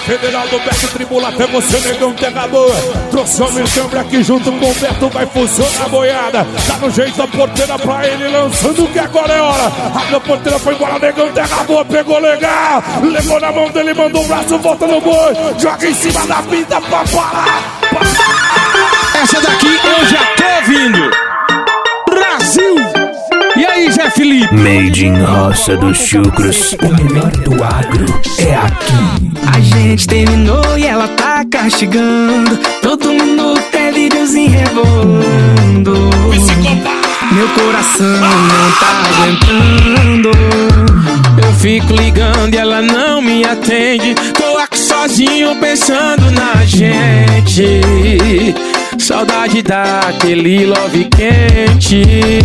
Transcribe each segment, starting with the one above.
Federal do Beck tribula até você, negão terrador. Trouxe homem câmbio aqui junto com o Beto, vai funcionar a boiada. Dá no jeito a porteira pra ele, lançando que agora é hora. Abre a porteira, foi embora, negão terrador, pegou legal. Levou na mão dele, mandou o braço, volta no boi. Joga em cima da pinta pra parar. Essa daqui eu já tô ouvindo. Brasil! E aí, Zé Felipe? Made in Roça dos Chucros, o melhor do agro é aqui. A gente terminou e ela tá castigando. Todo minuto é videozinho rebolando. Meu coração não tá aguentando. Eu fico ligando e ela não me atende. Tô aqui sozinho pensando na gente. Saudade daquele love quente.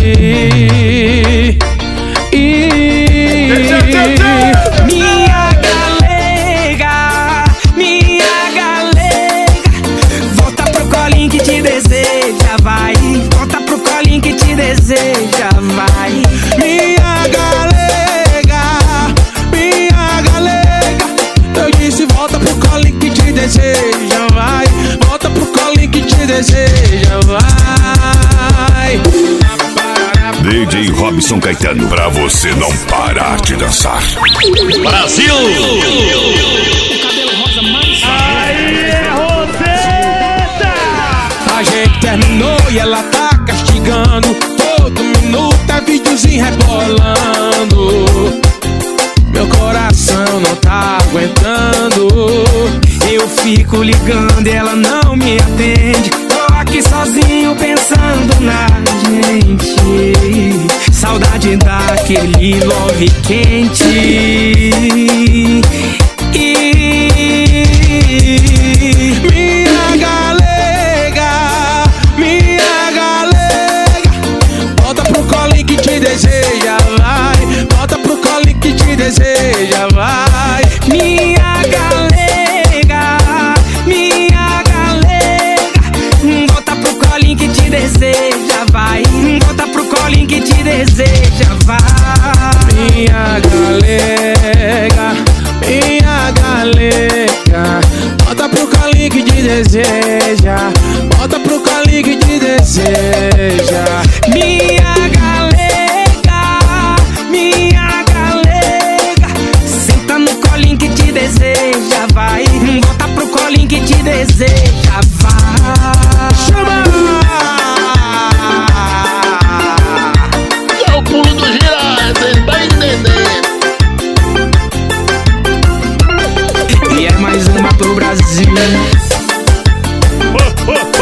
Minha galega, volta pro colinho que te deseja, vai. Volta pro colinho que te deseja, vai. Minha galega, eu disse volta pro colinho que te deseja, vai. Volta pro colinho que te deseja, vai. DJ Robson Caetano, pra você não parar de dançar. Brasil! Aí é Roseta! A gente terminou e ela tá castigando. Todo minuto é videozinho rebolando. Meu coração não tá aguentando. Eu fico ligando e ela não me atende. Tô aqui sozinho pensando na gente. Saudade daquele love quente. Minha galega, volta pro colinho que te deseja, vai. Volta pro colinho que te deseja, vai. Minha galega, volta pro colinho que te deseja, vai. Volta pro colinho que te deseja, vai. Minha galega, volta pro colinho que te deseja. Volta pro colinho que te deseja. Minha galega, senta no colinho que te deseja, vai. Volta pro colinho que te deseja, vai. Chama! É o pulo do girar, vocês vai entender. E é mais uma pro Brasil.